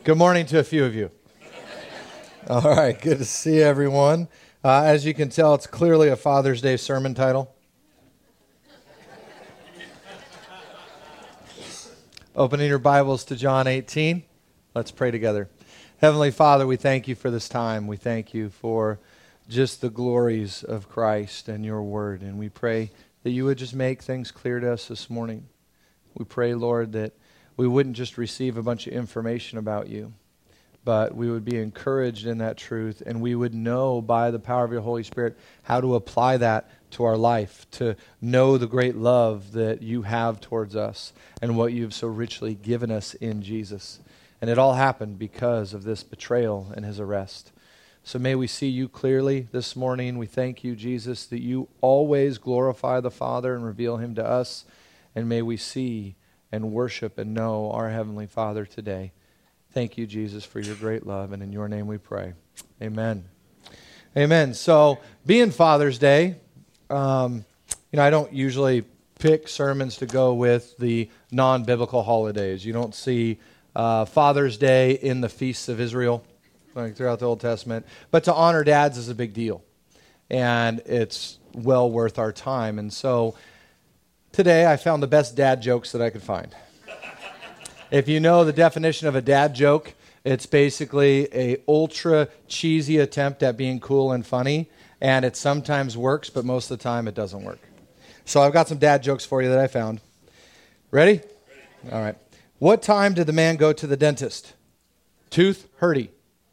Good morning to a few of you. All right, good to see everyone. As you can tell, it's clearly a Father's Day sermon title. Opening your Bibles to John 18, let's pray together. Heavenly Father, we thank you for this time. We thank you for just the glories of Christ and your word. And we pray that you would just make things clear to us this morning. We pray, Lord, that we wouldn't just receive a bunch of information about you, but we would be encouraged in that truth, and we would know by the power of your Holy Spirit how to apply that to our life, to know the great love that you have towards us and what you've so richly given us in Jesus. And it all happened because of this betrayal and his arrest. So may we see you clearly this morning. We thank you, Jesus, that you always glorify the Father and reveal him to us. And may we see and worship and know our Heavenly Father today. Thank you, Jesus, for your great love, and in your name we pray. Amen. Amen. So, being Father's Day, I don't usually pick sermons to go with the non-biblical holidays. You don't see Father's Day in the feasts of Israel, like throughout the Old Testament. But to honor dads is a big deal, and it's well worth our time. And so, today I found the best dad jokes that I could find. If you know the definition of a dad joke, it's basically a ultra cheesy attempt at being cool and funny, and it sometimes works, but most of the time it doesn't work. So I've got some dad jokes for you that I found. Ready? All right. What time did the man go to the dentist? Tooth hurty.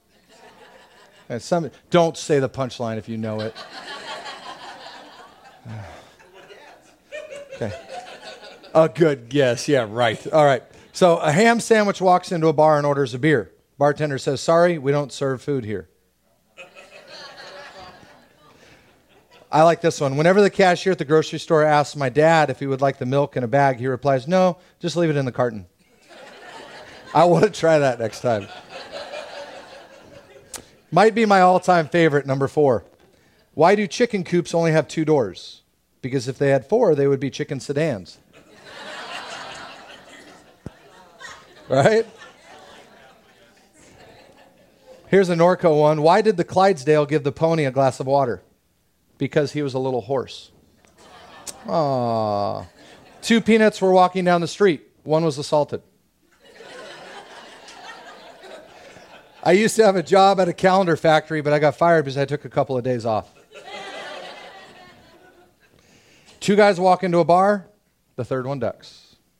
And don't say the punchline if you know it. Okay. A good guess. Yeah, right. All right. So a ham sandwich walks into a bar and orders a beer. Bartender says, "Sorry, we don't serve food here." I like this one. Whenever the cashier at the grocery store asks my dad if he would like the milk in a bag, he replies, "No, just leave it in the carton." I want to try that next time. Might be my all-time favorite, number 4. Why do chicken coops only have 2 doors? Because if they had 4, they would be chicken sedans. Right? Here's a Norco one. Why did the Clydesdale give the pony a glass of water? Because he was a little horse. Aww. 2 peanuts were walking down the street. One was assaulted. I used to have a job at a calendar factory, but I got fired because I took a couple of days off. 2 guys walk into a bar. The third one ducks.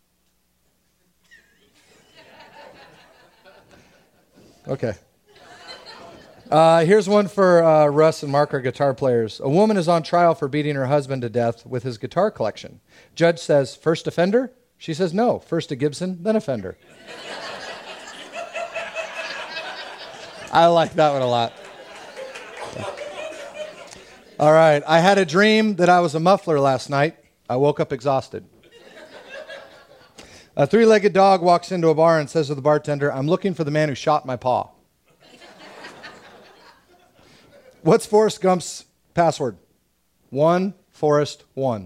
Okay. Here's one for Russ and Mark, our guitar players. A woman is on trial for beating her husband to death with his guitar collection. Judge says, "First offender?" She says, "No, first a Gibson, then a Fender." I like that one a lot. All right. I had a dream that I was a muffler last night. I woke up exhausted. A 3-legged dog walks into a bar and says to the bartender, "I'm looking for the man who shot my paw." What's Forrest Gump's password? 1, Forrest, 1.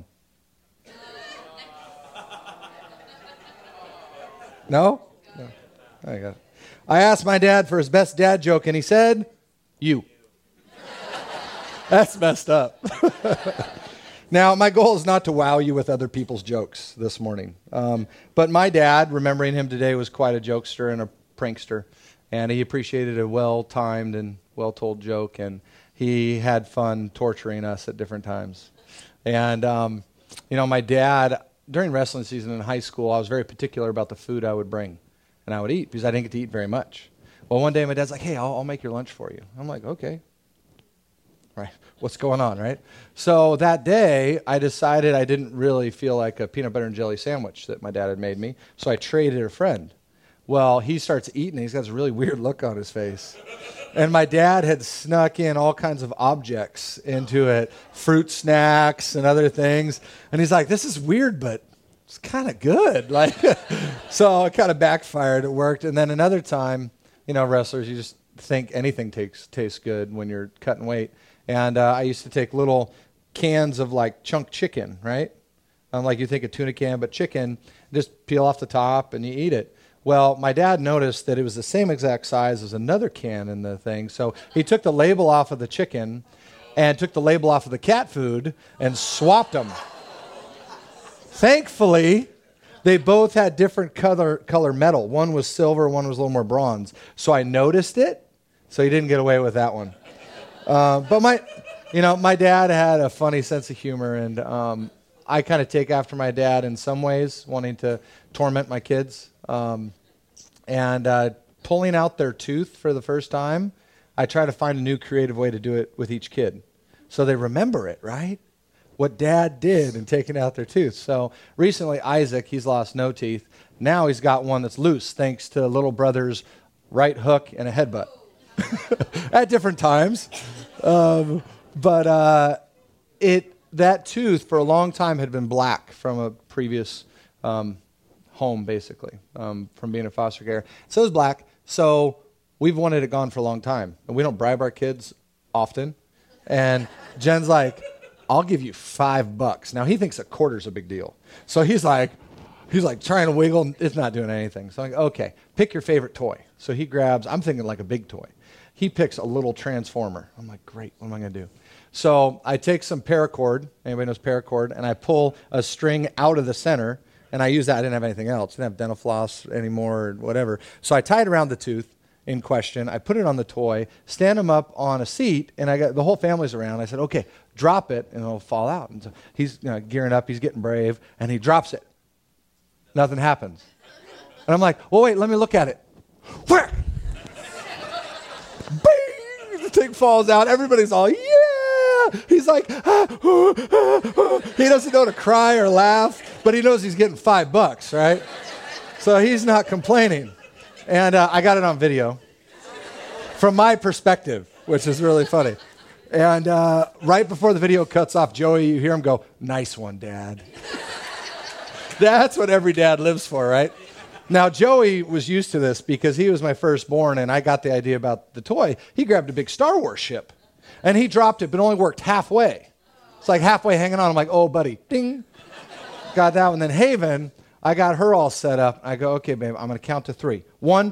No? No. I got it. I asked my dad for his best dad joke, and he said, "You." That's messed up. Now, my goal is not to wow you with other people's jokes this morning. But my dad, remembering him today, was quite a jokester and a prankster. And he appreciated a well-timed and well-told joke. And he had fun torturing us at different times. And, my dad, during wrestling season in high school, I was very particular about the food I would bring and I would eat because I didn't get to eat very much. Well, one day my dad's like, "Hey, I'll make your lunch for you." I'm like, "Okay." Right. What's going on, right? So that day, I decided I didn't really feel like a peanut butter and jelly sandwich that my dad had made me, so I traded a friend. Well, he starts eating, and he's got this really weird look on his face. And my dad had snuck in all kinds of objects into it, fruit snacks and other things. And he's like, "This is weird, but it's kind of good." So it kind of backfired. It worked. And then another time, wrestlers, you just think anything tastes good when you're cutting weight. And I used to take little cans of chunk chicken, right? Like you think a tuna can, but chicken, just peel off the top and you eat it. Well, my dad noticed that it was the same exact size as another can in the thing. So he took the label off of the chicken and took the label off of the cat food and swapped them. Thankfully, they both had different color metal. One was silver, one was a little more bronze. So I noticed it, so he didn't get away with that one. But my dad had a funny sense of humor, and I kind of take after my dad in some ways, wanting to torment my kids. And pulling out their tooth for the first time, I try to find a new creative way to do it with each kid. So they remember it, right? What dad did in taking out their tooth. So recently, Isaac, he's lost no teeth. Now he's got one that's loose thanks to little brother's right hook and a headbutt at different times. But that tooth for a long time had been black from a previous home, basically, from being in foster care. So it was black. So we've wanted it gone for a long time. And we don't bribe our kids often. And Jen's like, I'll give you $5. Now he thinks a quarter's a big deal. So he's like trying to wiggle. It's not doing anything. So I'm like, okay, pick your favorite toy. So he grabs, I'm thinking like a big toy. He picks a little transformer. I'm like, great, what am I going to do? So I take some paracord, anybody knows paracord, and I pull a string out of the center, and I use that. I didn't have anything else. I didn't have dental floss anymore or whatever. So I tie it around the tooth in question. I put it on the toy, stand him up on a seat, and I got the whole family's around. I said, okay, drop it, and it'll fall out. And so he's gearing up. He's getting brave, and he drops it. Nothing happens. And I'm like, well, wait, let me look at it. Whack! Bing! The thing falls out. Everybody's all, yeah! He's like, he doesn't know to cry or laugh, but he knows he's getting $5, right? So he's not complaining. And I got it on video from my perspective, which is really funny. And right before the video cuts off, Joey, you hear him go, nice one, Dad. That's what every dad lives for, right? Now, Joey was used to this because he was my firstborn, and I got the idea about the toy. He grabbed a big Star Wars ship, and he dropped it, but only worked halfway. It's like halfway hanging on. I'm like, oh, buddy, ding. Got that one. Then Haven, I got her all set up. I go, okay, babe, I'm going to count to 3. 1.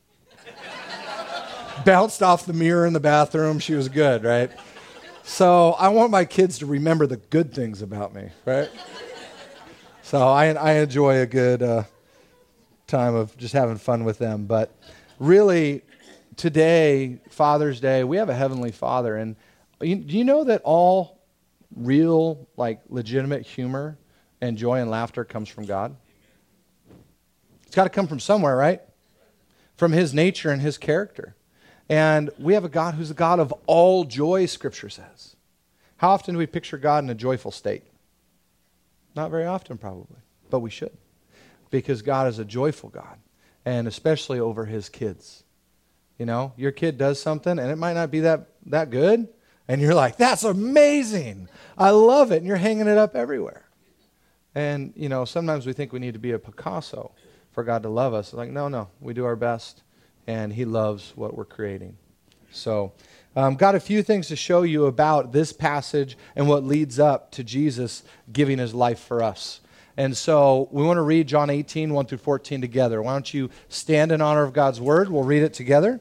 Bounced off the mirror in the bathroom. She was good, right? So I want my kids to remember the good things about me, right? So I enjoy a good time of just having fun with them. But really, today, Father's Day, we have a Heavenly Father. And do you know that all real, legitimate humor and joy and laughter comes from God? It's got to come from somewhere, right? From His nature and His character. And we have a God who's a God of all joy, Scripture says. How often do we picture God in a joyful state? Not very often, probably, but we should. Because God is a joyful God, and especially over His kids. You know, your kid does something, and it might not be that good, and you're like, that's amazing. I love it, and you're hanging it up everywhere. And, sometimes we think we need to be a Picasso for God to love us. Like, no, we do our best, and He loves what we're creating. So, got a few things to show you about this passage and what leads up to Jesus giving His life for us. And so we want to read John 18, 1 through 14 together. Why don't you stand in honor of God's word? We'll read it together.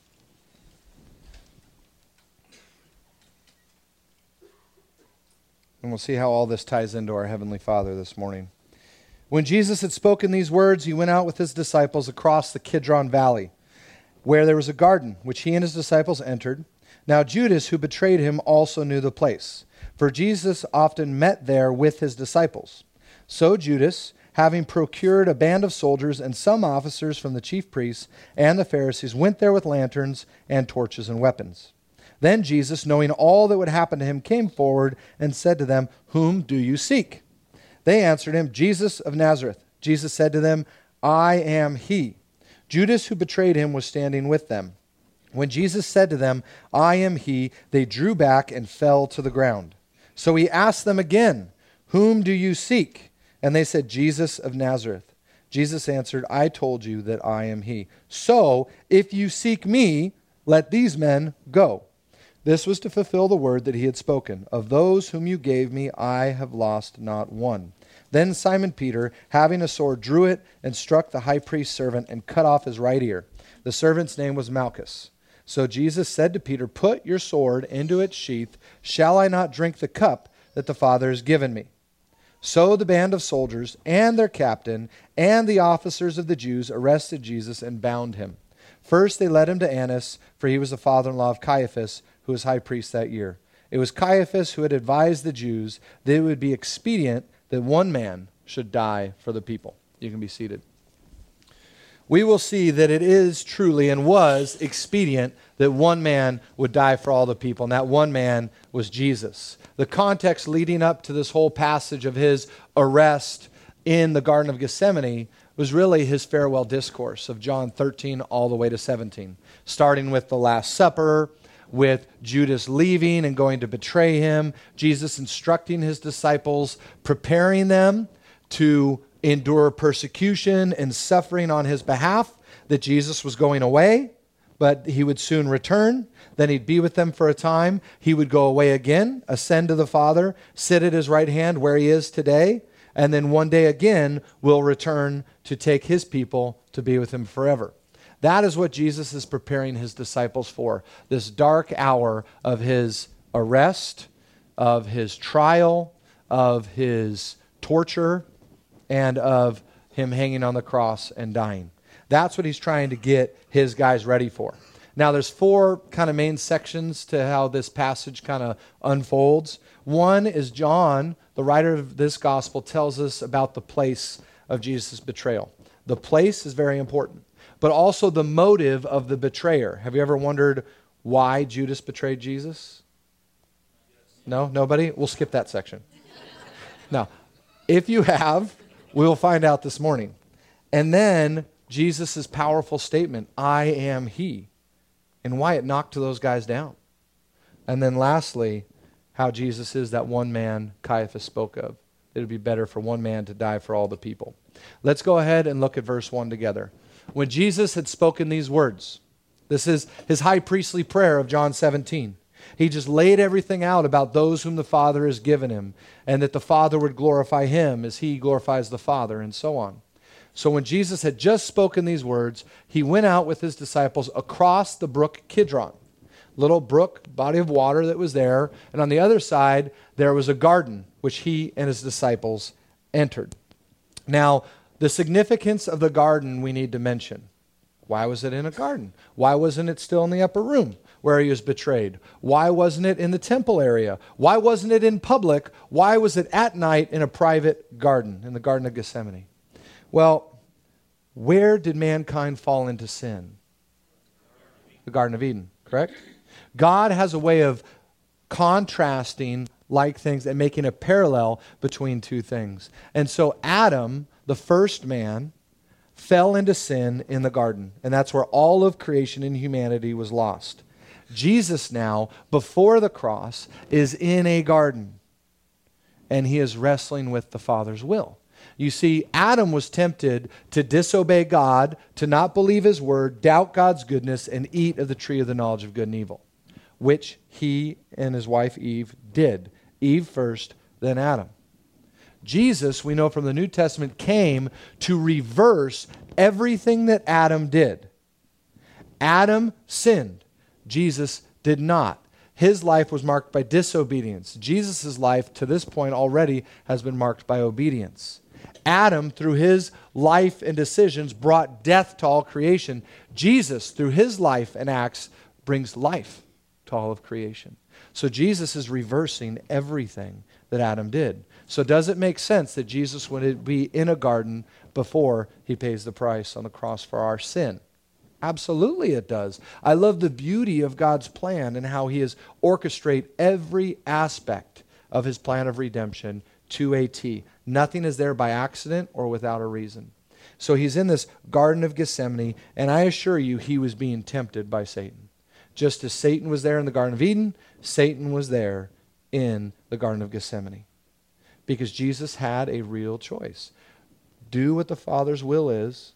And we'll see how all this ties into our Heavenly Father this morning. When Jesus had spoken these words, He went out with His disciples across the Kidron Valley, where there was a garden, which He and His disciples entered. Now Judas, who betrayed Him, also knew the place, for Jesus often met there with His disciples. So Judas, having procured a band of soldiers and some officers from the chief priests and the Pharisees, went there with lanterns and torches and weapons. Then Jesus, knowing all that would happen to Him, came forward and said to them, "Whom do you seek?" They answered Him, "Jesus of Nazareth." Jesus said to them, "I am He." Judas, who betrayed Him, was standing with them. When Jesus said to them, "I am He," they drew back and fell to the ground. So He asked them again, "Whom do you seek?" And they said, "Jesus of Nazareth." Jesus answered, "I told you that I am He. So, if you seek Me, let these men go." This was to fulfill the word that He had spoken. "Of those whom you gave Me, I have lost not one." Then Simon Peter, having a sword, drew it and struck the high priest's servant and cut off his right ear. The servant's name was Malchus. So Jesus said to Peter, "Put your sword into its sheath. Shall I not drink the cup that the Father has given me?" So the band of soldiers and their captain and the officers of the Jews arrested Jesus and bound him. First they led him to Annas, for he was the father-in-law of Caiaphas, who was high priest that year. It was Caiaphas who had advised the Jews that it would be expedient that one man should die for the people. You can be seated. We will see that it is truly and was expedient that one man would die for all the people, and that one man was Jesus. The context leading up to this whole passage of his arrest in the Garden of Gethsemane was really his farewell discourse of John 13 all the way to 17, starting with the Last Supper, with Judas leaving and going to betray him, Jesus instructing his disciples, preparing them to endure persecution and suffering on his behalf, that Jesus was going away, but he would soon return. Then he'd be with them for a time. He would go away again, ascend to the Father, sit at his right hand where he is today, and then one day again will return to take his people to be with him forever. That is what Jesus is preparing his disciples for, this dark hour of his arrest, of his trial, of his torture, and of him hanging on the cross and dying. That's what he's trying to get his guys ready for. Now, there's four kind of main sections to how this passage kind of unfolds. One is John, the writer of this gospel, tells us about the place of Jesus' betrayal. The place is very important, but also the motive of the betrayer. Have you ever wondered why Judas betrayed Jesus? No? Nobody? We'll skip that section. Now, if you have, we'll find out this morning. And then Jesus' powerful statement, "I am he," and why it knocked those guys down. And then lastly, how Jesus is that one man Caiaphas spoke of. It would be better for one man to die for all the people. Let's go ahead and look at verse 1 together. When Jesus had spoken these words, this is his high priestly prayer of John 17. He just laid everything out about those whom the Father has given him, and that the Father would glorify him as he glorifies the Father, and so on. So when Jesus had just spoken these words, he went out with his disciples across the brook Kidron, little brook, body of water that was there, and on the other side there was a garden which he and his disciples entered. Now, the significance of the garden we need to mention. Why was it in a garden? Why wasn't it still in the upper room where he was betrayed? Why wasn't it in the temple area? Why wasn't it in public? Why was it at night in a private garden, in the Garden of Gethsemane? Well, where did mankind fall into sin? The Garden of Eden, correct? God has a way of contrasting like things and making a parallel between two things. And so Adam, the first man, fell into sin in the garden. And that's where all of creation and humanity was lost. Jesus now, before the cross, is in a garden. And he is wrestling with the Father's will. You see, Adam was tempted to disobey God, to not believe his word, doubt God's goodness, and eat of the tree of the knowledge of good and evil, which he and his wife Eve did. Eve first, then Adam. Jesus, we know from the New Testament, came to reverse everything that Adam did. Adam sinned. Jesus did not. His life was marked by disobedience. Jesus' life, to this point already, has been marked by obedience. Adam, through his life and decisions, brought death to all creation. Jesus, through his life and acts, brings life to all of creation. So Jesus is reversing everything that Adam did. So does it make sense that Jesus would be in a garden before he pays the price on the cross for our sin? Absolutely it does. I love the beauty of God's plan and how he has orchestrated every aspect of his plan of redemption to a T. Nothing is there by accident or without a reason. So he's in this Garden of Gethsemane, and I assure you he was being tempted by Satan. Just as Satan was there in the Garden of Eden, Satan was there in the Garden of Gethsemane. Because Jesus had a real choice. Do what the Father's will is,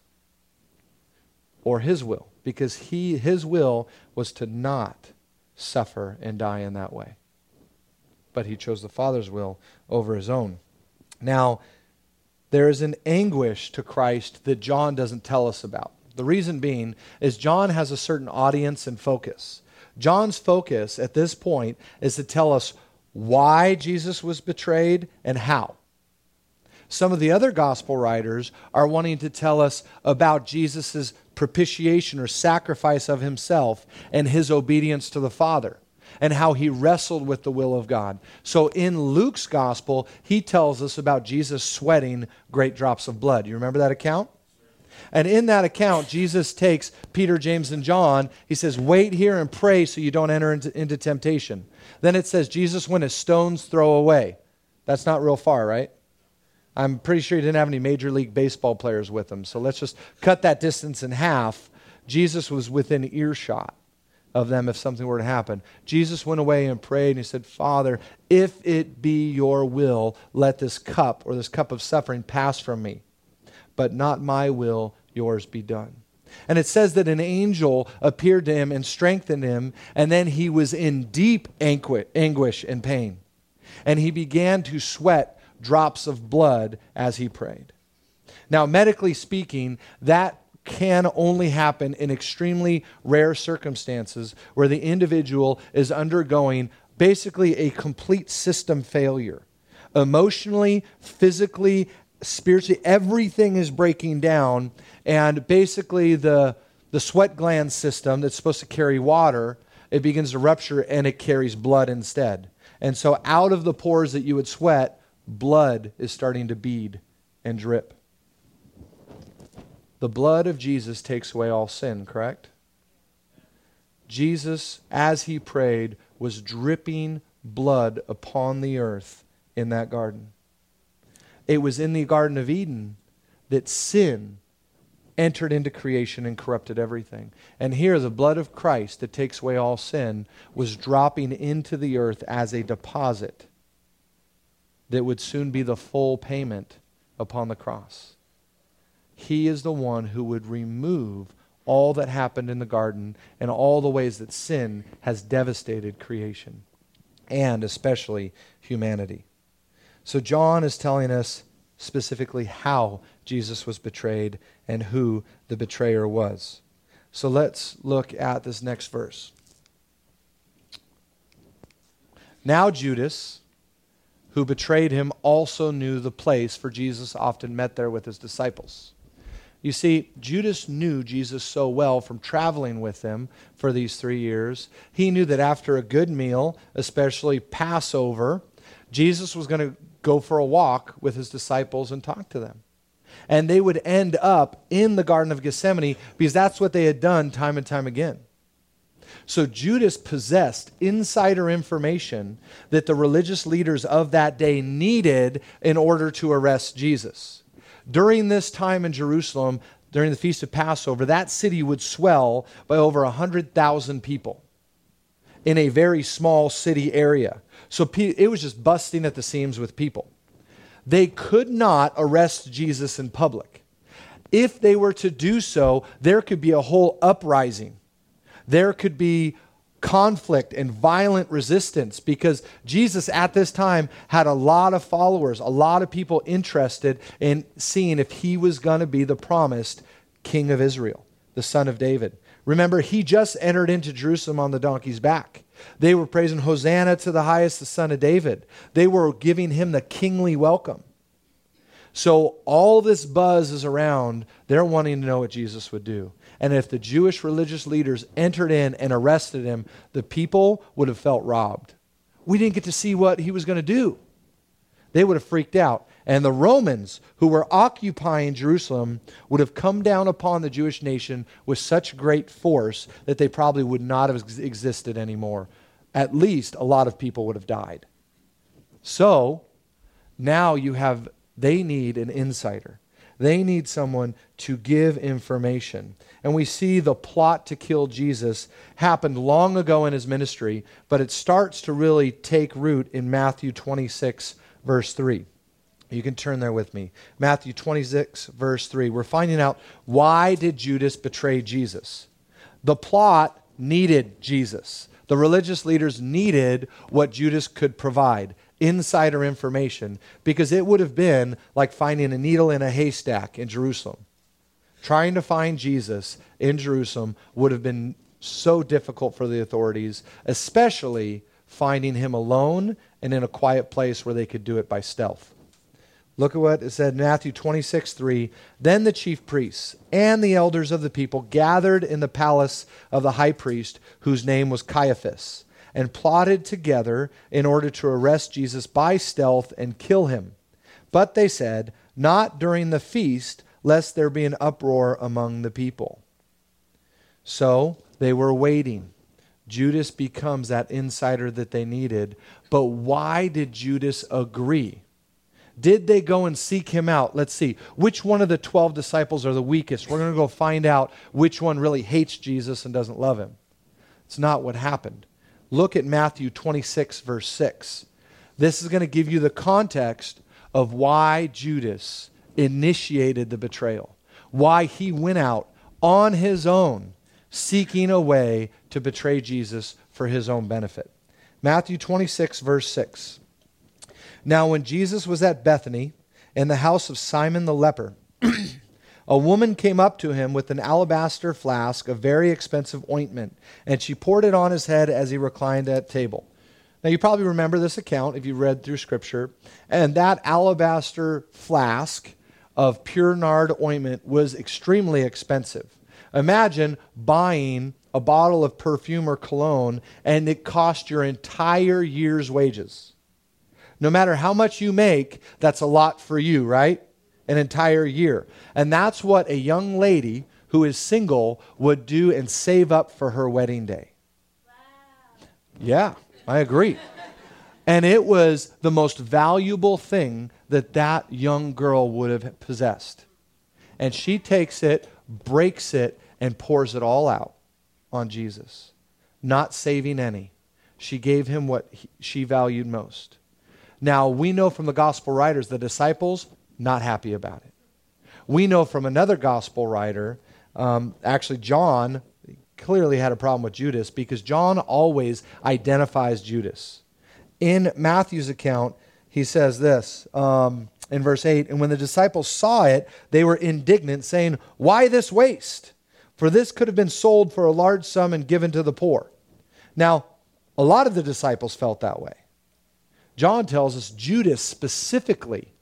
or his will. Because his will was to not suffer and die in that way. But he chose the Father's will over his own. Now, there is an anguish to Christ that John doesn't tell us about. The reason being is John has a certain audience and focus. John's focus at this point is to tell us why Jesus was betrayed and how. Some of the other gospel writers are wanting to tell us about Jesus' propitiation or sacrifice of himself and his obedience to the Father and how he wrestled with the will of God. So in Luke's gospel, he tells us about Jesus sweating great drops of blood. You remember that account? And in that account, Jesus takes Peter, James, and John. He says, wait here and pray so you don't enter into temptation. Then it says, Jesus went a stone's throw away. That's not real far, right? I'm pretty sure he didn't have any Major League Baseball players with him. So let's just cut that distance in half. Jesus was within earshot of them if something were to happen. Jesus went away and prayed, and he said, Father, if it be your will, let this cup or this cup of suffering pass from me. But not my will, yours be done. And it says that an angel appeared to him and strengthened him, and then he was in deep anguish and pain. And he began to sweat drops of blood as he prayed. Now, medically speaking, that can only happen in extremely rare circumstances where the individual is undergoing basically a complete system failure. Emotionally, physically, spiritually, everything is breaking down, and basically the sweat gland system that's supposed to carry water, it begins to rupture and it carries blood instead. And so out of the pores that you would sweat, blood is starting to bead and drip. The blood of Jesus takes away all sin, correct? Jesus, as he prayed, was dripping blood upon the earth in that garden. It was in the Garden of Eden that sin entered into creation and corrupted everything. And here, the blood of Christ that takes away all sin was dropping into the earth as a deposit that would soon be the full payment upon the cross. He is the one who would remove all that happened in the garden and all the ways that sin has devastated creation, and especially humanity. So John is telling us specifically how Jesus was betrayed and who the betrayer was. So let's look at this next verse. Now Judas, who betrayed him, also knew the place, for Jesus often met there with his disciples. You see, Judas knew Jesus so well from traveling with him for these 3 years. He knew that after a good meal, especially Passover, Jesus was going to go for a walk with his disciples and talk to them. And they would end up in the Garden of Gethsemane because that's what they had done time and time again. So Judas possessed insider information that the religious leaders of that day needed in order to arrest Jesus. During this time in Jerusalem, during the Feast of Passover, that city would swell by over 100,000 people in a very small city area. So it was just busting at the seams with people. They could not arrest Jesus in public. If they were to do so, there could be a whole uprising. There could be conflict and violent resistance because Jesus at this time had a lot of followers, a lot of people interested in seeing if he was going to be the promised King of Israel, the Son of David. Remember, he just entered into Jerusalem on the donkey's back. They were praising Hosanna to the highest, the Son of David. They were giving him the kingly welcome. So all this buzz is around. They're wanting to know what Jesus would do. And if the Jewish religious leaders entered in and arrested him, the people would have felt robbed. We didn't get to see what he was going to do. They would have freaked out. And the Romans, who were occupying Jerusalem, would have come down upon the Jewish nation with such great force that they probably would not have existed anymore. At least a lot of people would have died. So now they need an insider. They need someone to give information. And we see the plot to kill Jesus happened long ago in his ministry, but it starts to really take root in Matthew 26, verse 3. You can turn there with me. Matthew 26, verse 3. We're finding out, why did Judas betray Jesus? The plot needed Jesus. The religious leaders needed what Judas could provide: insider information, because it would have been like finding a needle in a haystack in Jerusalem. Trying to find Jesus in Jerusalem would have been so difficult for the authorities, especially finding him alone and in a quiet place where they could do it by stealth. Look at what it said in Matthew 26:3. Then the chief priests and the elders of the people gathered in the palace of the high priest, whose name was Caiaphas, and plotted together in order to arrest Jesus by stealth and kill him. But they said, not during the feast, lest there be an uproar among the people. So they were waiting. Judas becomes that insider that they needed. But why did Judas agree? Did they go and seek him out? Let's see. Which one of the 12 disciples are the weakest? We're going to go find out which one really hates Jesus and doesn't love him. It's not what happened. Look at Matthew 26, verse 6. This is going to give you the context of why Judas initiated the betrayal, why he went out on his own, seeking a way to betray Jesus for his own benefit. Matthew 26, verse 6. Now when Jesus was at Bethany, in the house of Simon the leper, a woman came up to him with an alabaster flask of very expensive ointment, and she poured it on his head as he reclined at table. Now you probably remember this account if you read through Scripture, and that alabaster flask of pure nard ointment was extremely expensive. Imagine buying a bottle of perfume or cologne and it cost your entire year's wages. No matter how much you make, that's a lot for you, right? An entire year. And that's what a young lady who is single would do and save up for her wedding day. Wow. Yeah, I agree. And it was the most valuable thing that that young girl would have possessed. And she takes it, breaks it, and pours it all out on Jesus, not saving any. She gave him what she valued most. Now, we know from the gospel writers, the disciples, not happy about it. We know from another gospel writer, actually John clearly had a problem with Judas, because John always identifies Judas. In Matthew's account, he says this in verse 8, and when the disciples saw it, they were indignant, saying, why this waste? For this could have been sold for a large sum and given to the poor. Now, a lot of the disciples felt that way. John tells us Judas specifically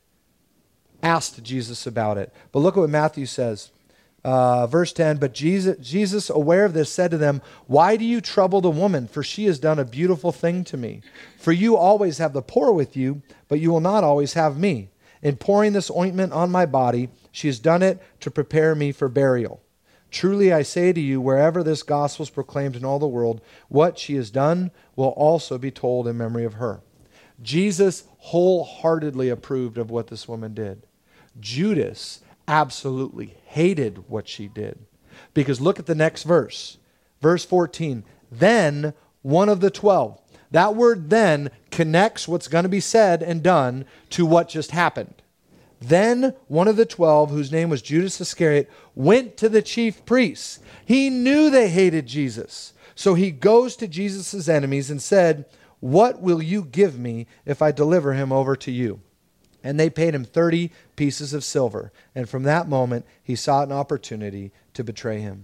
asked Jesus about it. But look at what Matthew says. Verse 10, but Jesus, aware of this, said to them, why do you trouble the woman? For she has done a beautiful thing to me. For you always have the poor with you, but you will not always have me. In pouring this ointment on my body, she has done it to prepare me for burial. Truly I say to you, wherever this gospel is proclaimed in all the world, what she has done will also be told in memory of her. Jesus wholeheartedly approved of what this woman did. Judas absolutely hated what she did. Because look at the next verse. Verse 14. Then one of the 12. That word then connects what's going to be said and done to what just happened. Then one of the 12, whose name was Judas Iscariot, went to the chief priests. He knew they hated Jesus. So he goes to Jesus' enemies and said, what will you give me if I deliver him over to you? And they paid him 30 pieces of silver. And from that moment, he sought an opportunity to betray him.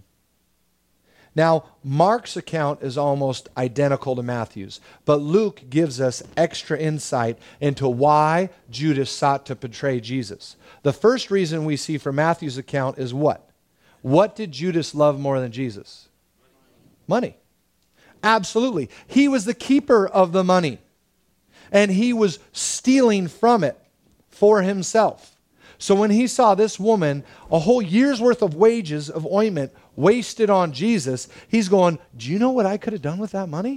Now, Mark's account is almost identical to Matthew's, but Luke gives us extra insight into why Judas sought to betray Jesus. The first reason we see from Matthew's account is what? What did Judas love more than Jesus? Money. Absolutely. He was the keeper of the money, and he was stealing from it for himself. So when he saw this woman, a whole year's worth of wages of ointment wasted on Jesus, he's going, do you know what I could have done with that money?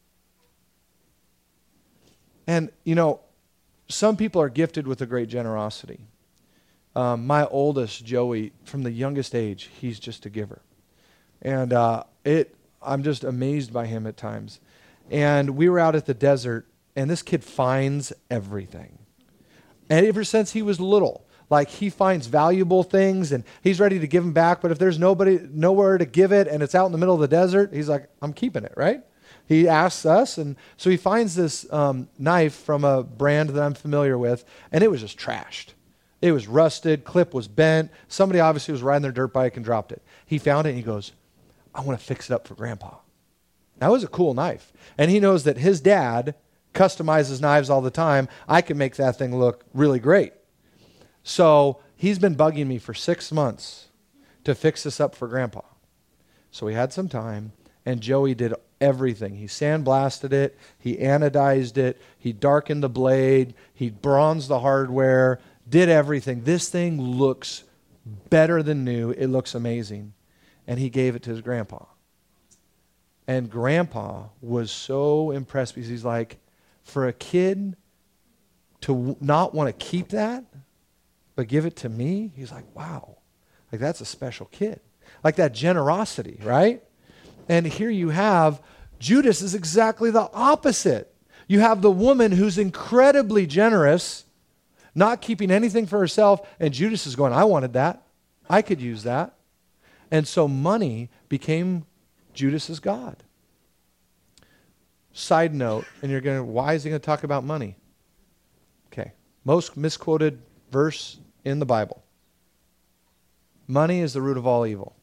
And, you know, some people are gifted with a great generosity. My oldest, Joey, from the youngest age, he's just a giver. And I'm just amazed by him at times. And we were out at the desert, and this kid finds everything. And ever since he was little, like he finds valuable things and he's ready to give them back. But if there's nowhere to give it and it's out in the middle of the desert, he's like, I'm keeping it, right? He asks us, and so he finds this knife from a brand that I'm familiar with, and it was just trashed. It was rusted, clip was bent. Somebody obviously was riding their dirt bike and dropped it. He found it, and he goes, I want to fix it up for Grandpa. That was a cool knife. And he knows that his dad customizes knives all the time. I can make that thing look really great. So he's been bugging me for 6 months to fix this up for Grandpa. So we had some time, and Joey did everything. He sandblasted it, he anodized it, he darkened the blade, he bronzed the hardware, did everything. This thing looks better than new. It looks amazing. And he gave it to his grandpa. And Grandpa was so impressed because he's like, for a kid to not want to keep that, but give it to me, he's like, wow, like that's a special kid. Like that generosity, right? And here you have, Judas is exactly the opposite. You have the woman who's incredibly generous, not keeping anything for herself, and Judas is going, I wanted that. I could use that. And so money became Judas's God. Side note, and you're going, why is he going to talk about money? Okay, most misquoted verse in the Bible. Money is the root of all evil.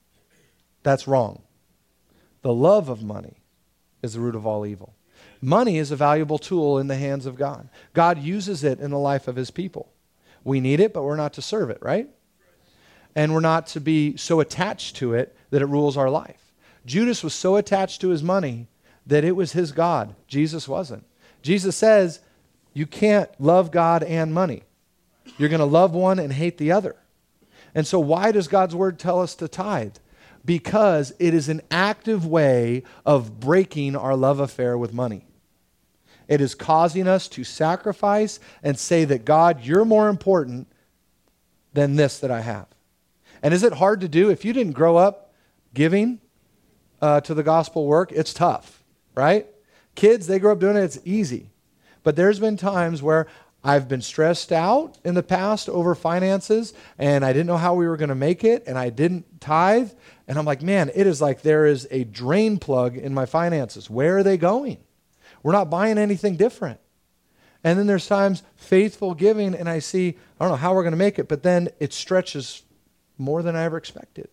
That's wrong. The love of money is the root of all evil. Money is a valuable tool in the hands of God. God uses it in the life of his people. We need it, but we're not to serve it, right? And we're not to be so attached to it that it rules our life. Judas was so attached to his money that it was his God. Jesus wasn't. Jesus says, you can't love God and money. You're going to love one and hate the other. And so why does God's word tell us to tithe? Because it is an active way of breaking our love affair with money. It is causing us to sacrifice and say that, God, you're more important than this that I have. And is it hard to do? If you didn't grow up giving to the gospel work, it's tough, right? Kids, they grow up doing it, it's easy. But there's been times where I've been stressed out in the past over finances, and I didn't know how we were going to make it, and I didn't tithe. And I'm like, man, it is like there is a drain plug in my finances. Where are they going? We're not buying anything different. And then there's times faithful giving, and I see, I don't know how we're going to make it, but then it stretches more than I ever expected.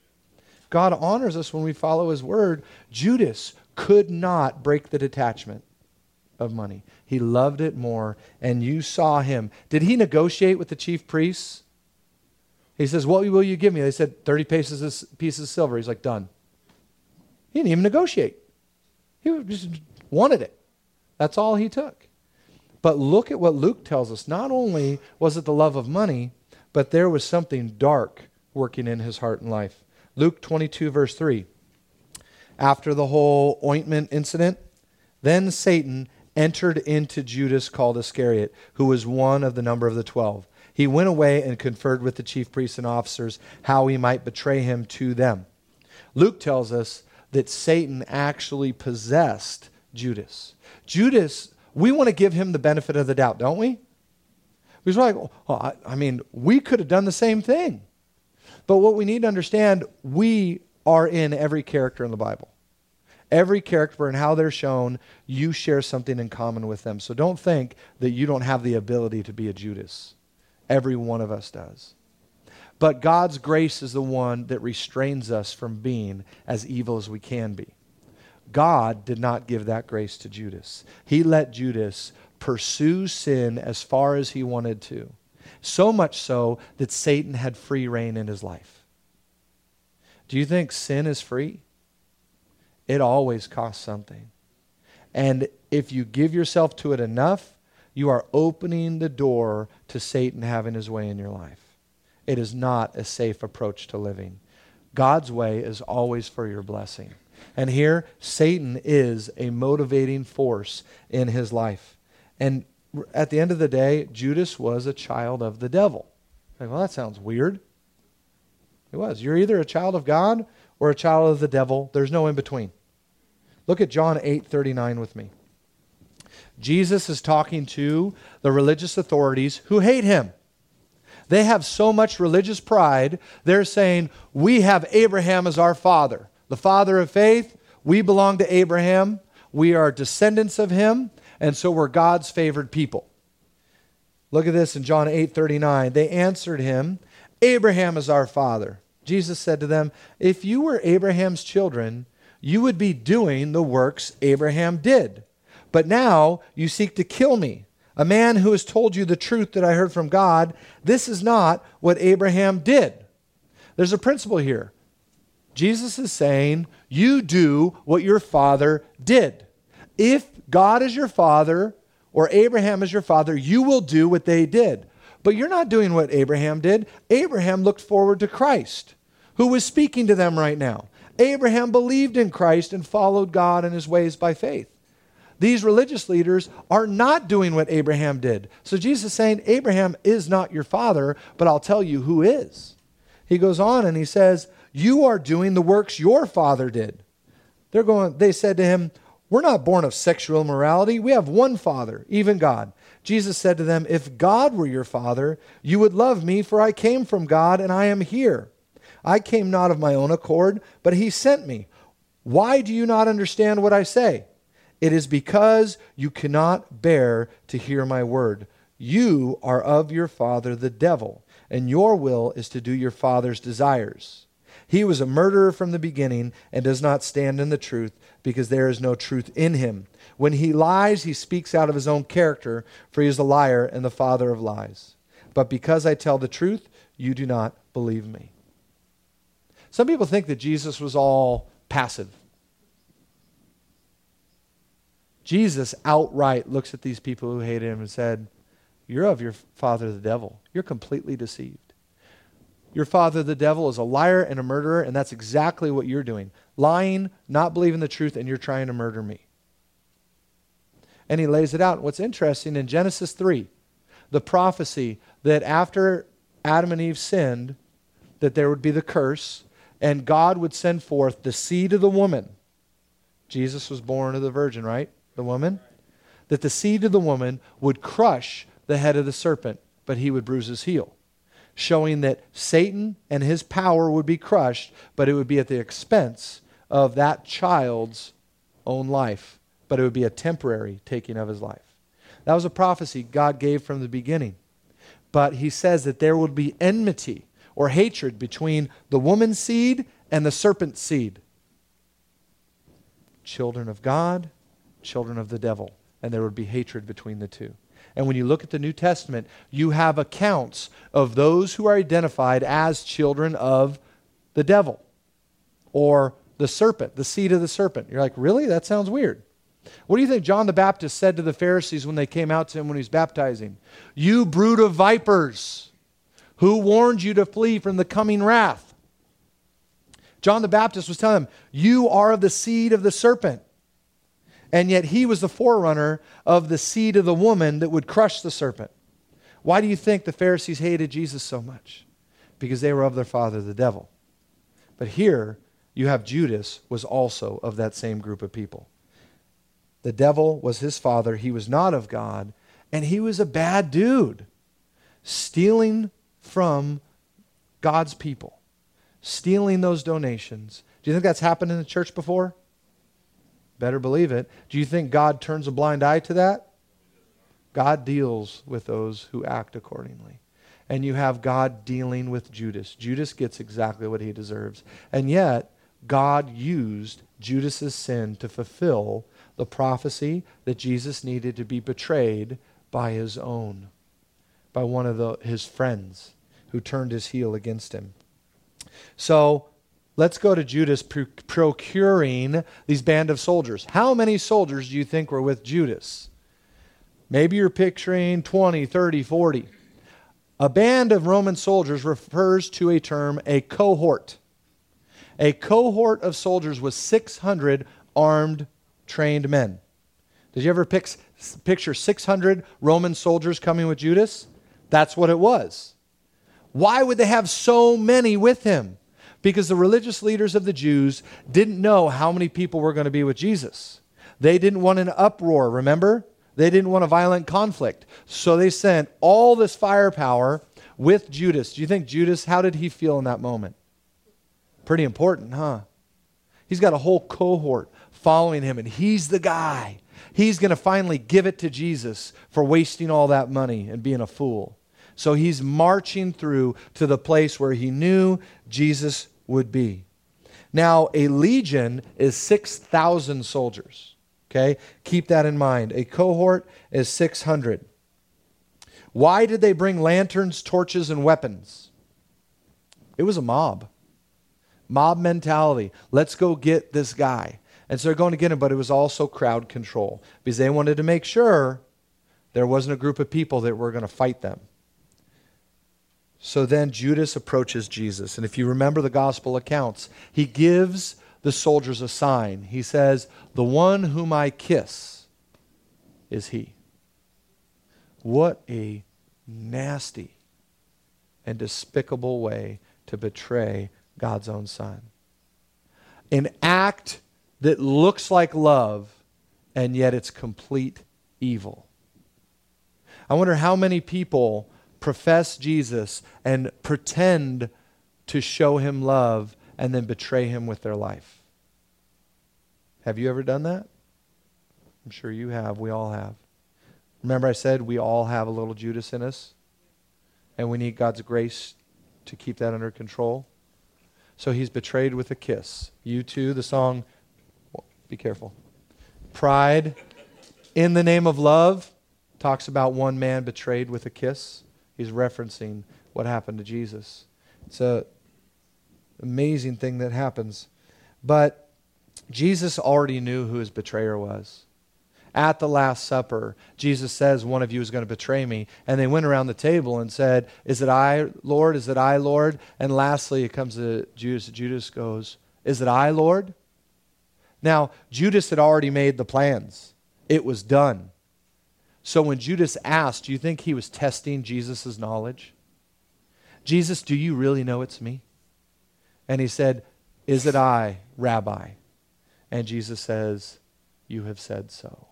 God honors us when we follow his word. Judas could not break the detachment of money. He loved it more, and you saw him. Did he negotiate with the chief priests? He says, what will you give me? They said 30 pieces of silver. He's like, done. He didn't even negotiate. He just wanted it. That's all he took. But look at what Luke tells us. Not only was it the love of money, but there was something dark working in his heart and life. Luke 22, verse 3. After the whole ointment incident, then Satan entered into Judas called Iscariot, who was one of the number of the 12. He went away and conferred with the chief priests and officers how he might betray him to them. Luke tells us that Satan actually possessed Judas. Judas, we want to give him the benefit of the doubt, don't we? Because we're like, oh, I mean, we could have done the same thing. But what we need to understand, we are in every character in the Bible. Every character and how they're shown, you share something in common with them. So don't think that you don't have the ability to be a Judas. Every one of us does. But God's grace is the one that restrains us from being as evil as we can be. God did not give that grace to Judas. He let Judas pursue sin as far as he wanted to. So much so that Satan had free reign in his life. Do you think sin is free? It always costs something. And if you give yourself to it enough, you are opening the door to Satan having his way in your life. It is not a safe approach to living. God's way is always for your blessing. And here, Satan is a motivating force in his life. And at the end of the day, Judas was a child of the devil. Like, well, that sounds weird. It was. You're either a child of God or a child of the devil. There's no in between. Look at John 8:39 with me. Jesus is talking to the religious authorities who hate him. They have so much religious pride, they're saying, we have Abraham as our father, the father of faith. We belong to Abraham. We are descendants of him, and so we're God's favored people. Look at this in John 8:39. They answered him, Abraham is our father. Jesus said to them, if you were Abraham's children, you would be doing the works Abraham did. But now you seek to kill me, a man who has told you the truth that I heard from God. This is not what Abraham did. There's a principle here. Jesus is saying, you do what your father did. If God is your father, or Abraham is your father, you will do what they did. But you're not doing what Abraham did. Abraham looked forward to Christ, who was speaking to them right now. Abraham believed in Christ and followed God and his ways by faith. These religious leaders are not doing what Abraham did. So Jesus is saying, Abraham is not your father, but I'll tell you who is. He goes on and he says, you are doing the works your father did. They said to him, we're not born of sexual immorality. We have one Father, even God. Jesus said to them, if God were your father, you would love me, for I came from God and I am here. I came not of my own accord, but he sent me. Why do you not understand what I say? It is because you cannot bear to hear my word. You are of your father the devil, and your will is to do your father's desires. He was a murderer from the beginning and does not stand in the truth, because there is no truth in him. When he lies, he speaks out of his own character, for he is a liar and the father of lies. But because I tell the truth, you do not believe me. Some people think that Jesus was all passive. Jesus outright looks at these people who hated him and said, you're of your father the devil. You're completely deceived. Your father the devil is a liar and a murderer, and that's exactly what you're doing. Lying, not believing the truth, and you're trying to murder me. And he lays it out. What's interesting, in Genesis 3, the prophecy that after Adam and Eve sinned, that there would be the curse, and God would send forth the seed of the woman. Jesus was born of the virgin, right? The woman. That the seed of the woman would crush the head of the serpent, but he would bruise his heel. Showing that Satan and his power would be crushed, but it would be at the expense of that child's own life. But it would be a temporary taking of his life. That was a prophecy God gave from the beginning. But he says that there would be enmity or hatred between the woman's seed and the serpent's seed. Children of God, children of the devil. And there would be hatred between the two. And when you look at the New Testament, you have accounts of those who are identified as children of the devil or the serpent, the seed of the serpent. You're like, really? That sounds weird. What do you think John the Baptist said to the Pharisees when they came out to him when he was baptizing? You brood of vipers, who warned you to flee from the coming wrath? John the Baptist was telling them, you are of the seed of the serpent. And yet he was the forerunner of the seed of the woman that would crush the serpent. Why do you think the Pharisees hated Jesus so much? Because they were of their father, the devil. But here you have Judas was also of that same group of people. The devil was his father. He was not of God. And he was a bad dude. Stealing from God's people. Stealing those donations. Do you think that's happened in the church before? Better believe it. Do you think God turns a blind eye to that? God deals with those who act accordingly. And you have God dealing with Judas. Judas gets exactly what he deserves. And yet, God used Judas's sin to fulfill the prophecy that Jesus needed to be betrayed by his own, by one of his friends who turned his heel against him. So, let's go to Judas procuring these band of soldiers. How many soldiers do you think were with Judas? Maybe you're picturing 20, 30, 40. A band of Roman soldiers refers to a term, a cohort. A cohort of soldiers was 600 armed, trained men. Did you ever picture 600 Roman soldiers coming with Judas? That's what it was. Why would they have so many with him? Because the religious leaders of the Jews didn't know how many people were going to be with Jesus. They didn't want an uproar, remember? They didn't want a violent conflict. So they sent all this firepower with Judas. Do you think Judas, how did he feel in that moment? Pretty important, huh? He's got a whole cohort following him, and he's the guy. He's going to finally give it to Jesus for wasting all that money and being a fool. So he's marching through to the place where he knew Jesus would be. Now, a legion is 6,000 soldiers. Okay? Keep that in mind. A cohort is 600. Why did they bring lanterns, torches, and weapons? It was a mob. Mob mentality. Let's go get this guy. And so they're going to get him, but it was also crowd control because they wanted to make sure there wasn't a group of people that were going to fight them. So then Judas approaches Jesus. And if you remember the gospel accounts, he gives the soldiers a sign. He says, "The one whom I kiss is he." What a nasty and despicable way to betray God's own Son. An act that looks like love, and yet it's complete evil. I wonder how many people profess Jesus and pretend to show him love and then betray him with their life. Have you ever done that? I'm sure you have. We all have. Remember I said we all have a little Judas in us? And we need God's grace to keep that under control. So he's betrayed with a kiss. U2, the song, be careful. Pride in the name of love talks about one man betrayed with a kiss. He's referencing what happened to Jesus. It's an amazing thing that happens. But Jesus already knew who his betrayer was. At the Last Supper, Jesus says, "One of you is going to betray me." And they went around the table and said, "Is it I, Lord? Is it I, Lord?" And lastly, it comes to Judas. Judas goes, "Is it I, Lord?" Now, Judas had already made the plans. It was done. So when Judas asked, do you think he was testing Jesus' knowledge? "Jesus, do you really know it's me?" And he said, "Is it I, Rabbi?" And Jesus says, "You have said so."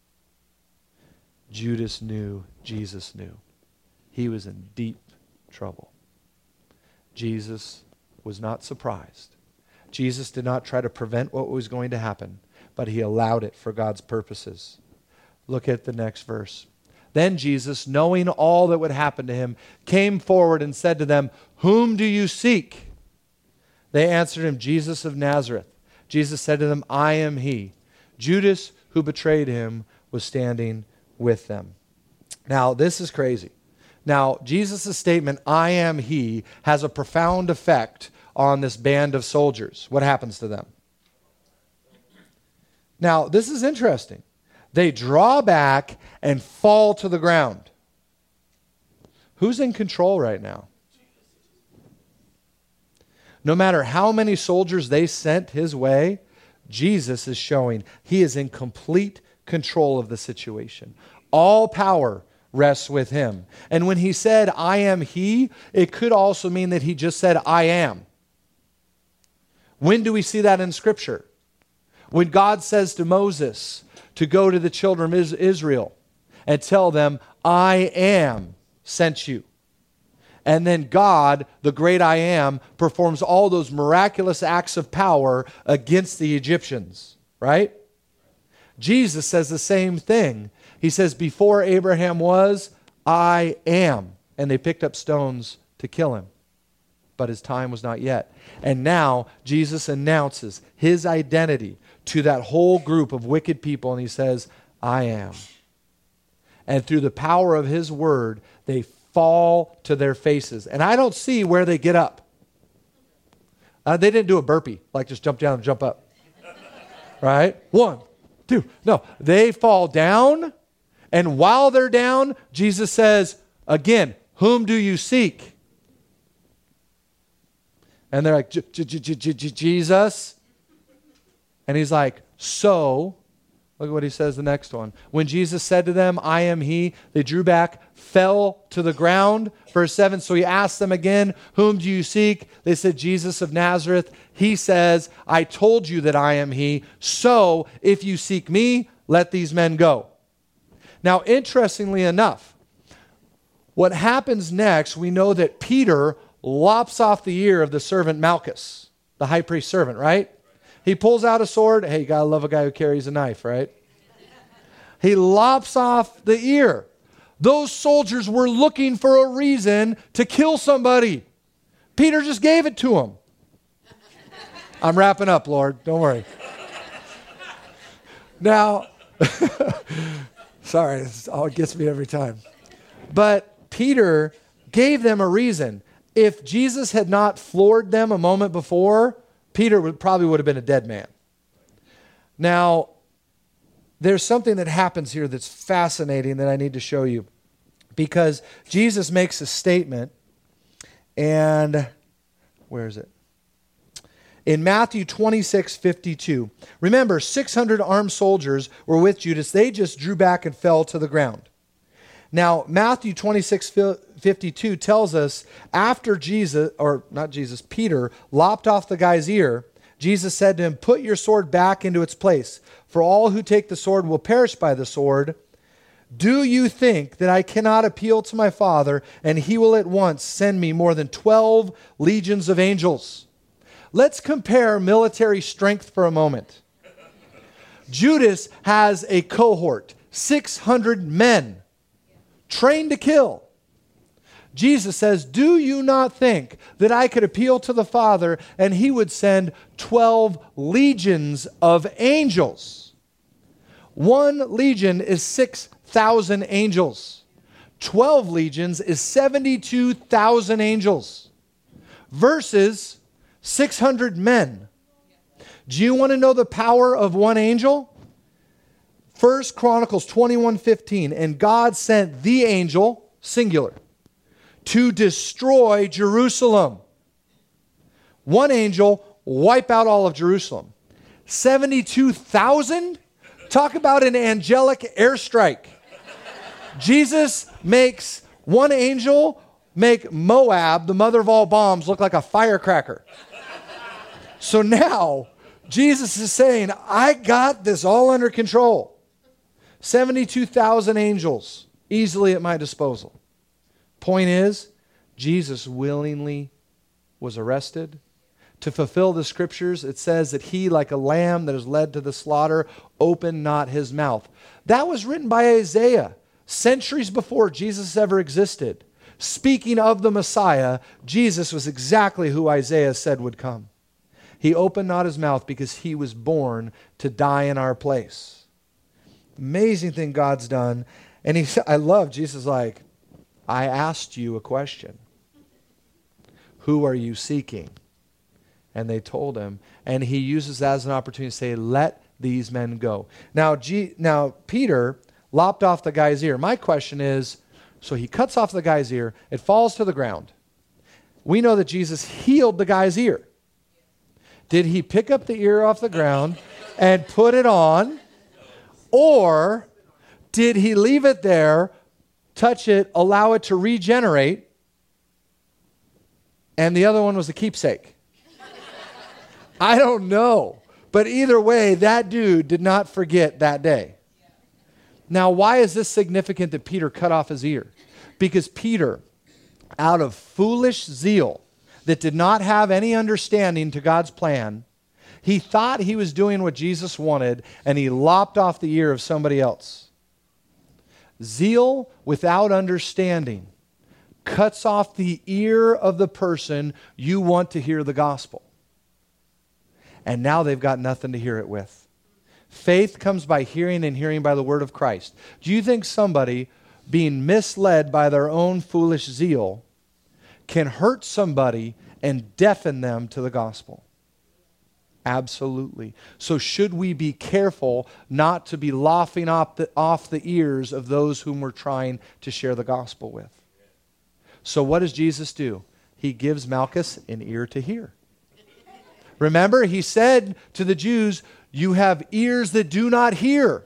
Judas knew, Jesus knew. He was in deep trouble. Jesus was not surprised. Jesus did not try to prevent what was going to happen, but he allowed it for God's purposes. Look at the next verse. Then Jesus, knowing all that would happen to him, came forward and said to them, "Whom do you seek?" They answered him, "Jesus of Nazareth." Jesus said to them, "I am he." Judas, who betrayed him, was standing with them. Now, this is crazy. Now, Jesus' statement, "I am he," has a profound effect on this band of soldiers. What happens to them? Now, this is interesting. They draw back and fall to the ground. Who's in control right now? No matter how many soldiers they sent his way, Jesus is showing he is in complete control of the situation. All power rests with him. And when he said, "I am he," it could also mean that he just said, "I am." When do we see that in Scripture? When God says to Moses to go to the children of Israel and tell them, "I am sent you." And then God, the great I am, performs all those miraculous acts of power against the Egyptians, right? Jesus says the same thing. He says, "Before Abraham was, I am." And they picked up stones to kill him. But his time was not yet. And now Jesus announces his identity to that whole group of wicked people, and he says, "I am." And through the power of his word, they fall to their faces. And I don't see where they get up. They didn't do a burpee, like just jump down and jump up. Right? 1, 2. No, they fall down, and while they're down, Jesus says, again, "Whom do you seek?" And they're like, "Jesus." And he's like, "So," look at what he says the next one. "When Jesus said to them, 'I am he,' they drew back, fell to the ground." Verse 7, so he asked them again, "Whom do you seek?" They said, "Jesus of Nazareth." He says, "I told you that I am he. So if you seek me, let these men go." Now, interestingly enough, what happens next, we know that Peter lops off the ear of the servant Malchus, the high priest servant, right? He pulls out a sword. Hey, you got to love a guy who carries a knife, right? He lops off the ear. Those soldiers were looking for a reason to kill somebody. Peter just gave it to him. I'm wrapping up, Lord. Don't worry. Now, sorry, this all gets me every time. But Peter gave them a reason. If Jesus had not floored them a moment before, Peter probably would have been a dead man. Now, there's something that happens here that's fascinating that I need to show you. Because Jesus makes a statement, and where is it? In Matthew 26:52. Remember, 600 armed soldiers were with Judas. They just drew back and fell to the ground. Now, Matthew 26:52 tells us after Peter lopped off the guy's ear, Jesus said to him, "Put your sword back into its place, for all who take the sword will perish by the sword. Do you think that I cannot appeal to my Father, and he will at once send me more than 12 legions of angels?" Let's compare military strength for a moment. Judas has a cohort, 600 men, trained to kill. Jesus says, do you not think that I could appeal to the Father and he would send 12 legions of angels? One legion is 6,000 angels. 12 legions is 72,000 angels versus 600 men. Do you want to know the power of one angel? 1 Chronicles 21:15, and God sent the angel, singular, to destroy Jerusalem. One angel, wipe out all of Jerusalem. 72,000? Talk about an angelic airstrike. Jesus makes one angel make Moab, the mother of all bombs, look like a firecracker. So now, Jesus is saying, I got this all under control. 72,000 angels easily at my disposal. Point is, Jesus willingly was arrested. To fulfill the scriptures, it says that he, like a lamb that is led to the slaughter, opened not his mouth. That was written by Isaiah centuries before Jesus ever existed. Speaking of the Messiah, Jesus was exactly who Isaiah said would come. He opened not his mouth because he was born to die in our place. Amazing thing God's done. And I love Jesus like, I asked you a question. Who are you seeking? And they told him. And he uses that as an opportunity to say, let these men go. Now Peter lopped off the guy's ear. My question is, so he cuts off the guy's ear. It falls to the ground. We know that Jesus healed the guy's ear. Did he pick up the ear off the ground and put it on? Or did he leave it there, touch it, allow it to regenerate, and the other one was a keepsake? I don't know. But either way, that dude did not forget that day. Now, why is this significant that Peter cut off his ear? Because Peter, out of foolish zeal that did not have any understanding to God's plan, he thought he was doing what Jesus wanted, and he lopped off the ear of somebody else. Zeal without understanding cuts off the ear of the person you want to hear the gospel. And now they've got nothing to hear it with. Faith comes by hearing, and hearing by the word of Christ. Do you think somebody being misled by their own foolish zeal can hurt somebody and deafen them to the gospel? Absolutely. So should we be careful not to be lopping off the ears of those whom we're trying to share the gospel with? So what does Jesus do? He gives Malchus an ear to hear. Remember, he said to the Jews, you have ears that do not hear.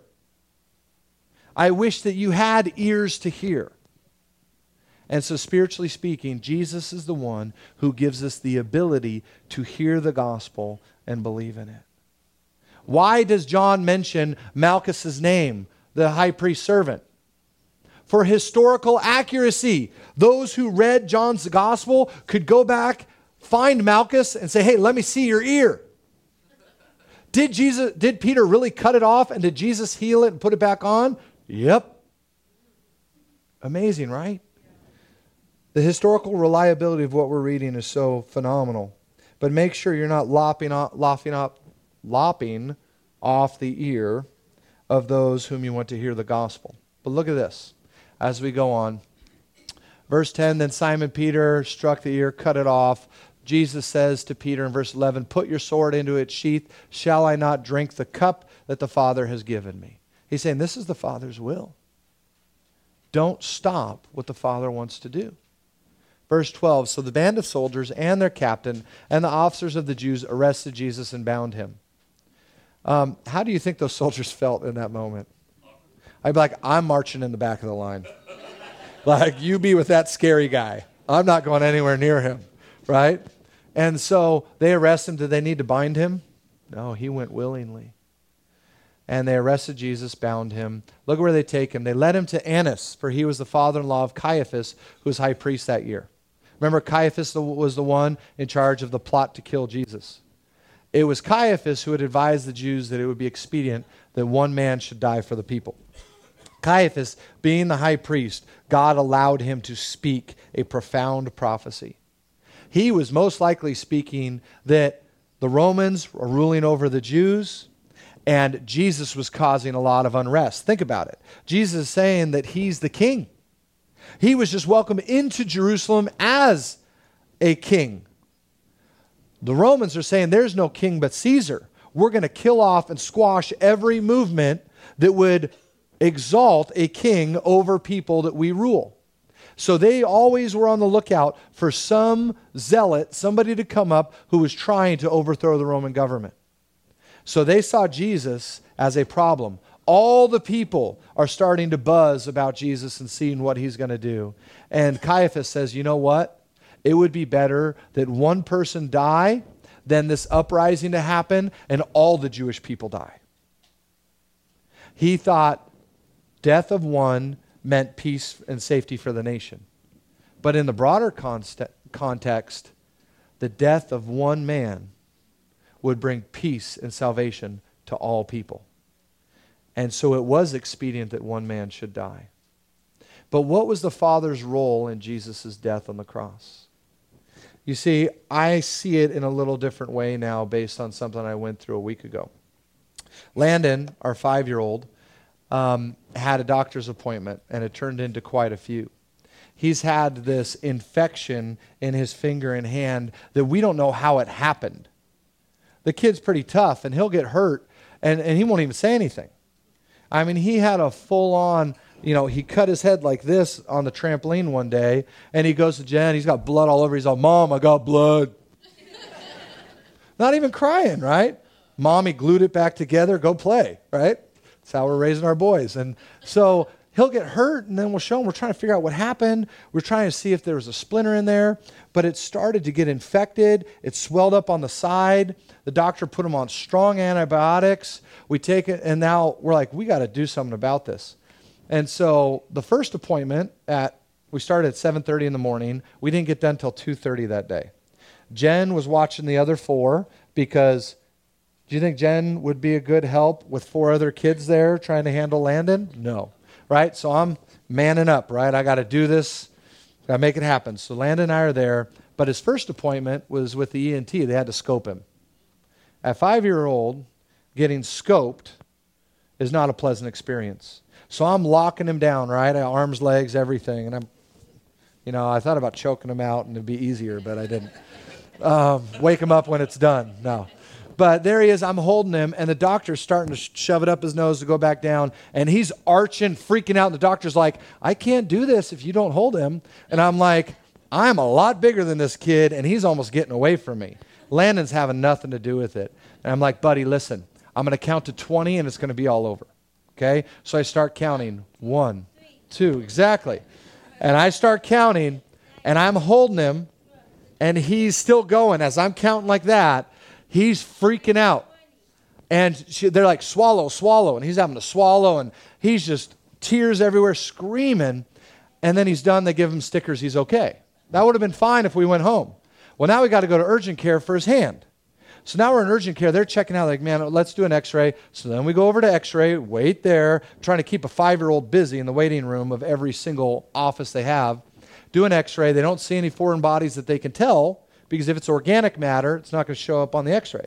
I wish that you had ears to hear. And so spiritually speaking, Jesus is the one who gives us the ability to hear the gospel and believe in it. Why does John mention Malchus's name, the high priest's servant? For historical accuracy. Those who read John's gospel could go back, find Malchus, and say, hey, let me see your ear. Did Peter really cut it off, and did Jesus heal it and put it back on? Yep. Amazing, right? The historical reliability of what we're reading is so phenomenal. But make sure you're not lopping off the ear of those whom you want to hear the gospel. But look at this as we go on. Verse 10, then Simon Peter struck the ear, cut it off. Jesus says to Peter in verse 11, put your sword into its sheath. Shall I not drink the cup that the Father has given me? He's saying this is the Father's will. Don't stop what the Father wants to do. Verse 12, so the band of soldiers and their captain and the officers of the Jews arrested Jesus and bound him. How do you think those soldiers felt in that moment? I'd be like, I'm marching in the back of the line. Like, you be with that scary guy. I'm not going anywhere near him, right? And so they arrest him. Did they need to bind him? No, he went willingly. And they arrested Jesus, bound him. Look where they take him. They led him to Annas, for he was the father-in-law of Caiaphas, who was high priest that year. Remember, Caiaphas was the one in charge of the plot to kill Jesus. It was Caiaphas who had advised the Jews that it would be expedient that one man should die for the people. Caiaphas, being the high priest, God allowed him to speak a profound prophecy. He was most likely speaking that the Romans were ruling over the Jews, and Jesus was causing a lot of unrest. Think about it. Jesus is saying that he's the king. He was just welcomed into Jerusalem as a king. The Romans are saying there's no king but Caesar. We're going to kill off and squash every movement that would exalt a king over people that we rule. So they always were on the lookout for some zealot, somebody to come up who was trying to overthrow the Roman government. So they saw Jesus as a problem. All the people are starting to buzz about Jesus and seeing what he's going to do. And Caiaphas says, you know what? It would be better that one person die than this uprising to happen and all the Jewish people die. He thought death of one meant peace and safety for the nation. But in the broader context, the death of one man would bring peace and salvation to all people. And so it was expedient that one man should die. But what was the Father's role in Jesus' death on the cross? You see, I see it in a little different way now based on something I went through a week ago. Landon, our 5-year-old, had a doctor's appointment, and it turned into quite a few. He's had this infection in his finger and hand that we don't know how it happened. The kid's pretty tough, and he'll get hurt, and he won't even say anything. I mean, he had a full-on, he cut his head like this on the trampoline one day, and he goes to Jen, he's got blood all over. He's like, Mom, I got blood. Not even crying, right? Mommy glued it back together, go play, right? That's how we're raising our boys. And so he'll get hurt, and then we'll show him. We're trying to figure out what happened. We're trying to see if there was a splinter in there. But it started to get infected. It swelled up on the side. The doctor put him on strong antibiotics. We take it, and now we're like, we got to do something about this. And so the first appointment, we started at 7:30 in the morning. We didn't get done until 2:30 that day. Jen was watching the other 4 because... Do you think Jen would be a good help with 4 other kids there trying to handle Landon? No, right? So I'm manning up, right? I got to do this. Got to make it happen. So Landon and I are there. But his first appointment was with the ENT. They had to scope him. At 5-year-old, getting scoped is not a pleasant experience. So I'm locking him down, right? Arms, legs, everything. And I thought about choking him out and it'd be easier, but I didn't. Wake him up when it's done. No. But there he is, I'm holding him, and the doctor's starting to shove it up his nose to go back down, and he's arching, freaking out, and the doctor's like, I can't do this if you don't hold him. And I'm like, I'm a lot bigger than this kid, and he's almost getting away from me. Landon's having nothing to do with it. And I'm like, buddy, listen, I'm going to count to 20, and it's going to be all over. Okay? So I start counting. 1, 2, exactly. And I start counting, and I'm holding him, and he's still going. As I'm counting like that, he's freaking out. And they're like, swallow, swallow. And he's having to swallow. And he's just tears everywhere, screaming. And then he's done. They give him stickers. He's okay. That would have been fine if we went home. Well, now we got to go to urgent care for his hand. So now we're in urgent care. They're checking out like, man, let's do an x-ray. So then we go over to x-ray, wait there, trying to keep a 5-year-old busy in the waiting room of every single office they have. Do an x-ray. They don't see any foreign bodies that they can tell, because if it's organic matter, it's not going to show up on the x-ray.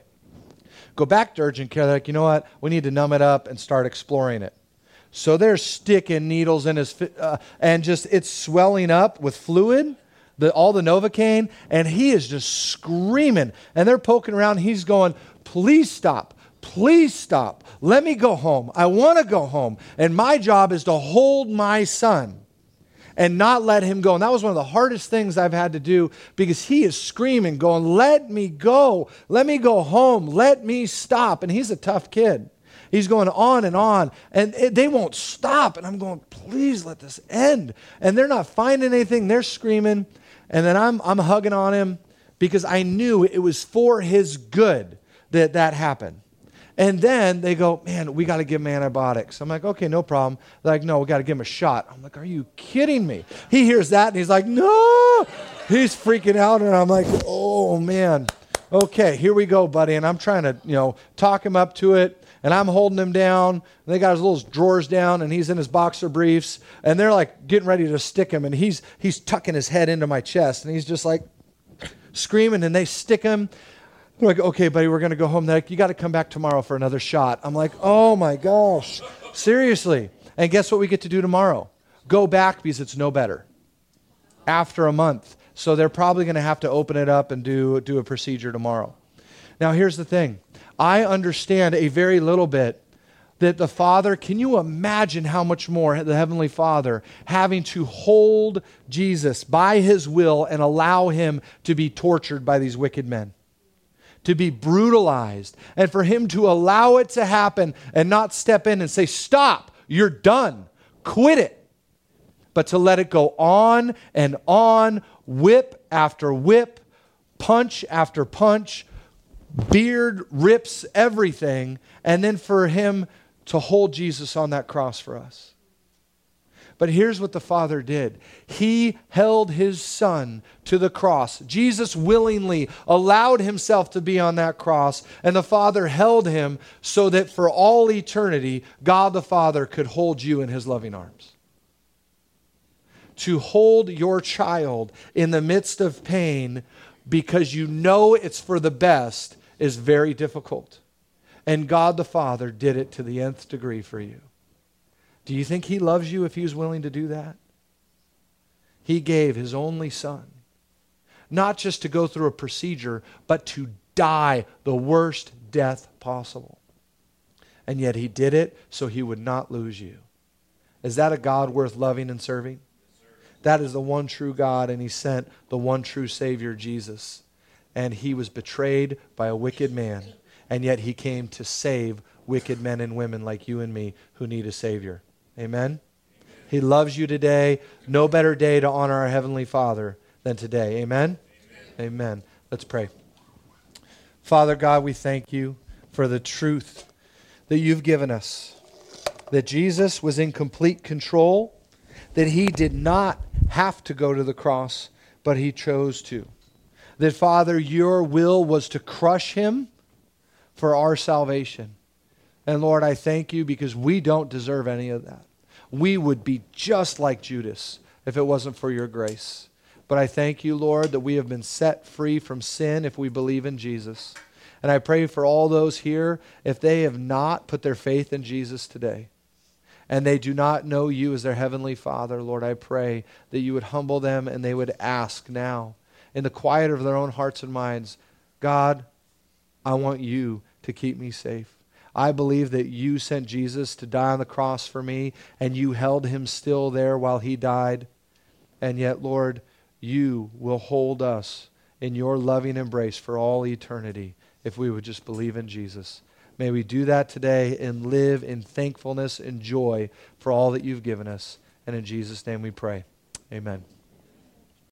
Go back to urgent care. They're like, you know what? We need to numb it up and start exploring it. So they're sticking needles in his, and just it's swelling up with fluid, all the Novocaine, and he is just screaming. And they're poking around. He's going, please stop. Please stop. Let me go home. I want to go home. And my job is to hold my son and not let him go. And that was one of the hardest things I've had to do, because he is screaming, going, let me go. Let me go home. Let me stop. And he's a tough kid. He's going on, and they won't stop. And I'm going, please let this end. And they're not finding anything. They're screaming. And then I'm hugging on him, because I knew it was for his good that happened. And then they go, man, we got to give him antibiotics. I'm like, okay, no problem. They're like, no, we got to give him a shot. I'm like, are you kidding me? He hears that, and he's like, no. He's freaking out, and I'm like, oh, man. Okay, here we go, buddy. And I'm trying to, talk him up to it. And I'm holding him down. And they got his little drawers down, and he's in his boxer briefs. And they're like getting ready to stick him. And he's tucking his head into my chest. And he's just like screaming. And they stick him. I'm like, okay, buddy, we're going to go home. They're like, you got to come back tomorrow for another shot. I'm like, oh my gosh, seriously. And guess what we get to do tomorrow? Go back, because it's no better after a month. So they're probably going to have to open it up and do a procedure tomorrow. Now, here's the thing. I understand a very little bit that the Father, can you imagine how much more the Heavenly Father having to hold Jesus by his will and allow him to be tortured by these wicked men, to be brutalized, and for him to allow it to happen and not step in and say, stop, you're done, quit it, but to let it go on and on, whip after whip, punch after punch, beard rips everything, and then for him to hold Jesus on that cross for us. But here's what the Father did. He held his Son to the cross. Jesus willingly allowed himself to be on that cross, and the Father held him so that for all eternity, God the Father could hold you in his loving arms. To hold your child in the midst of pain because you know it's for the best is very difficult. And God the Father did it to the nth degree for you. Do you think he loves you if he was willing to do that? He gave his only Son, not just to go through a procedure, but to die the worst death possible. And yet he did it so he would not lose you. Is that a God worth loving and serving? That is the one true God, and he sent the one true Savior, Jesus. And he was betrayed by a wicked man, and yet he came to save wicked men and women like you and me who need a Savior. Amen? He loves you today. No better day to honor our Heavenly Father than today. Amen? Amen. Let's pray. Father God, we thank you for the truth that you've given us, that Jesus was in complete control, that he did not have to go to the cross, but he chose to. That, Father, your will was to crush him for our salvation. And Lord, I thank you because we don't deserve any of that. We would be just like Judas if it wasn't for your grace. But I thank you, Lord, that we have been set free from sin if we believe in Jesus. And I pray for all those here, if they have not put their faith in Jesus today, and they do not know you as their Heavenly Father, Lord, I pray that you would humble them and they would ask now, in the quiet of their own hearts and minds, God, I want you to keep me safe. I believe that you sent Jesus to die on the cross for me, and you held him still there while he died. And yet, Lord, you will hold us in your loving embrace for all eternity if we would just believe in Jesus. May we do that today and live in thankfulness and joy for all that you've given us. And in Jesus' name we pray. Amen.